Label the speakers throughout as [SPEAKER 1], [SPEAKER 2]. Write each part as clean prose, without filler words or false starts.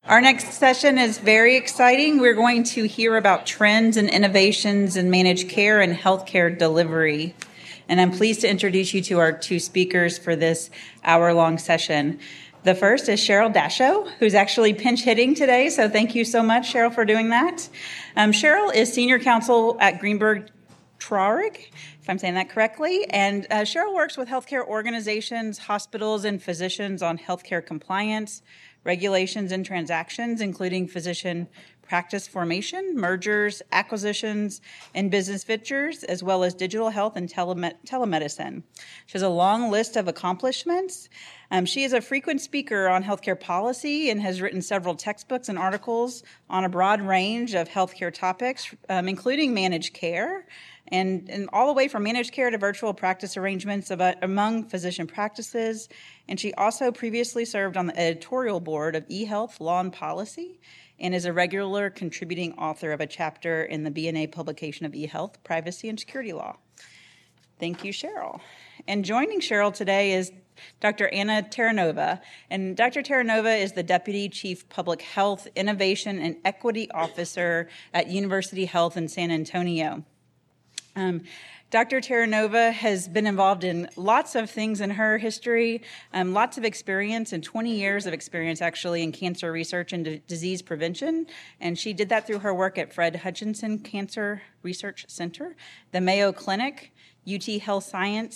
[SPEAKER 1] Our next session is very exciting. We're going to hear about trends and innovations in managed care and healthcare delivery. And I'm pleased to introduce you to our two speakers for this hour-long session. The first is Cheryl Dashow, who's actually pinch hitting today, so thank you so much, Cheryl, for doing that. Cheryl is Senior Counsel at Greenberg Traurig, if I'm saying that correctly, and Cheryl works with healthcare organizations, hospitals, and physicians on healthcare compliance, regulations, and transactions, including physician practice formation, mergers, acquisitions, and business ventures, as well as digital health and telemedicine. She has a long list of accomplishments. She is a frequent speaker on healthcare policy and has written several textbooks and articles on a broad range of healthcare topics, including managed care, and all the way from managed care to virtual practice arrangements among physician practices. And she also previously served on the editorial board of eHealth Law and Policy and is a regular contributing author of a chapter in the BNA publication of eHealth, Privacy and Security Law. Thank you, Cheryl. And joining Cheryl today is Dr. Anna Terranova. And Dr. Terranova is the Deputy Chief Public Health, Innovation, and Equity Officer at University Health in San Antonio. Dr. Terranova has been involved in lots of things in her history, lots of experience, and 20 years of experience actually in cancer research and disease prevention. And she did that through her work at Fred Hutchinson Cancer Research Center, the Mayo Clinic, UT Health San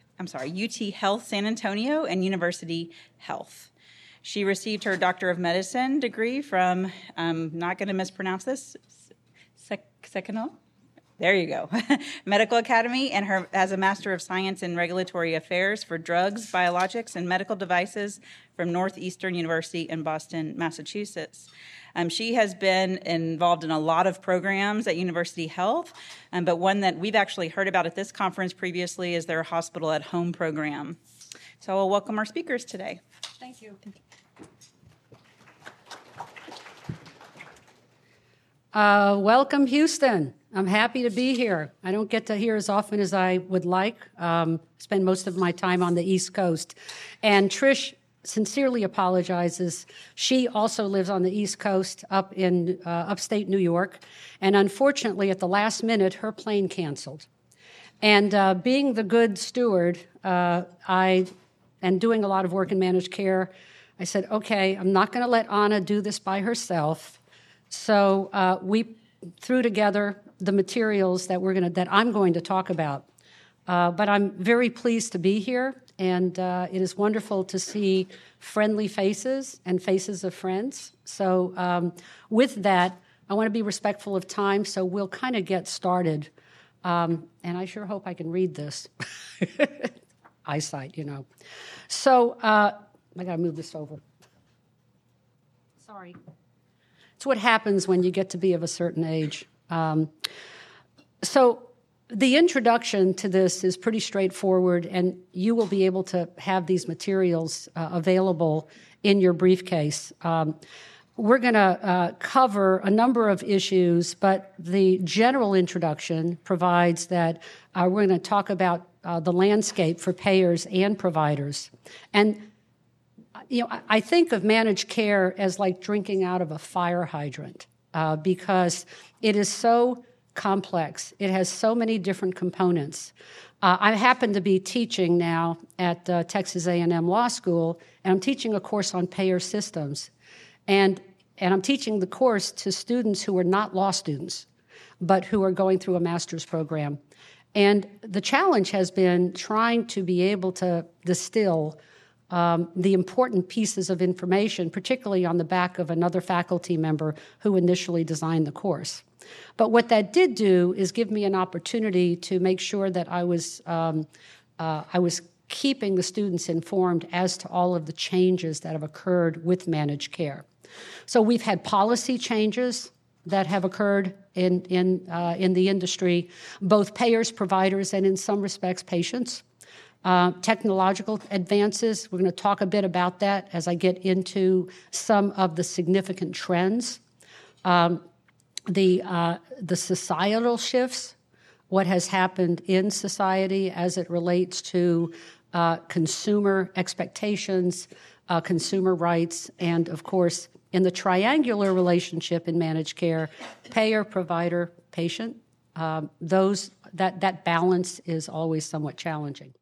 [SPEAKER 1] Antonio, and University Health. She received her Doctor of Medicine degree from, I'm not going to mispronounce this, Seconal? There you go. Medical Academy, and has a Master of Science in Regulatory Affairs for Drugs, Biologics, and Medical Devices from Northeastern University in Boston, Massachusetts. She has been involved in a lot of programs at University Health, but one that we've actually heard about at this conference previously is their Hospital at Home program. So I'll welcome our speakers today.
[SPEAKER 2] Thank you. Welcome, Houston. I'm happy to be here. I don't get to here as often as I would like. Spend most of my time on the East Coast. And Trish sincerely apologizes. She also lives on the East Coast up in upstate New York. And unfortunately, at the last minute, her plane canceled. And being the good steward, I am doing a lot of work in managed care. I said, okay, I'm not going to let Anna do this by herself. So we threw together the materials that I'm going to talk about. But I'm very pleased to be here, and it is wonderful to see friendly faces and faces of friends. So with that, I want to be respectful of time, so we'll kind of get started. And I sure hope I can read this. Eyesight, you know. So I got to move this over. Sorry. It's what happens when you get to be of a certain age. So the introduction to this is pretty straightforward, and you will be able to have these materials available in your briefcase. We're going to cover a number of issues, but the general introduction provides that we're going to talk about the landscape for payers and providers. And you know, I think of managed care as like drinking out of a fire hydrant because it is so complex. It has so many different components. I happen to be teaching now at Texas A&M Law School, and I'm teaching a course on payer systems. And I'm teaching the course to students who are not law students, but who are going through a master's program. And the challenge has been trying to be able to distill the important pieces of information, particularly on the back of another faculty member who initially designed the course. But what that did do is give me an opportunity to make sure that I was keeping the students informed as to all of the changes that have occurred with managed care. So we've had policy changes that have occurred in the industry, both payers, providers, and in some respects, patients. Technological advances, we're going to talk a bit about that as I get into some of the significant trends. The societal shifts, what has happened in society as it relates to consumer expectations, consumer rights, and of course, in the triangular relationship in managed care, payer, provider, patient, that balance is always somewhat challenging.